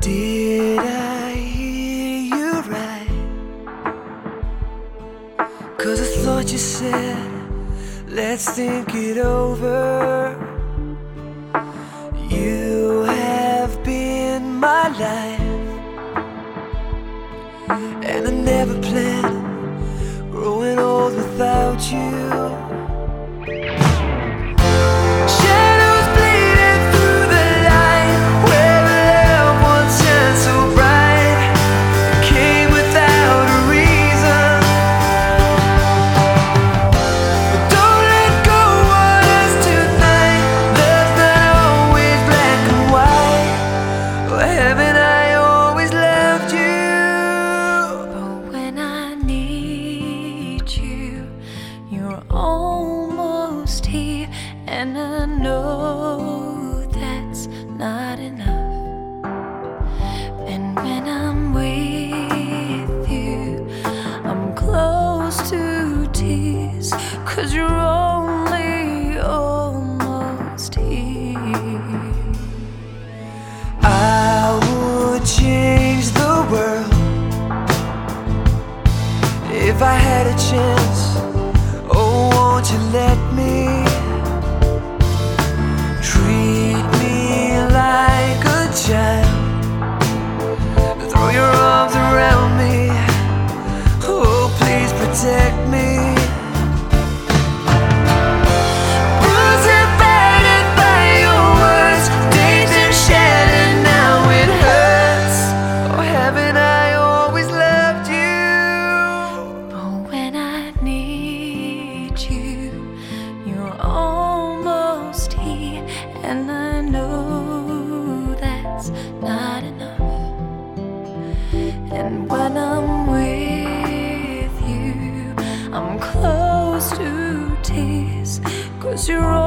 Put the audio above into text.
Did I hear you right? 'Cause I thought you said, let's think it over. You have been my life, and I never planned growing old without you. You're almost here, and I know that's not enough. And when I'm with you, I'm close to tears, 'cause you're only almost here. I would change the world if I had a chance. Won't you let me treat me like a child? Throw your arms around me. Oh, please protect me. Bruised and battered by your words, days are shattered, now it hurts. Oh, haven't I always loved you? But when I need you, you're almost here, and I know that's not enough. And when I'm with you, I'm close to tears, 'cause you're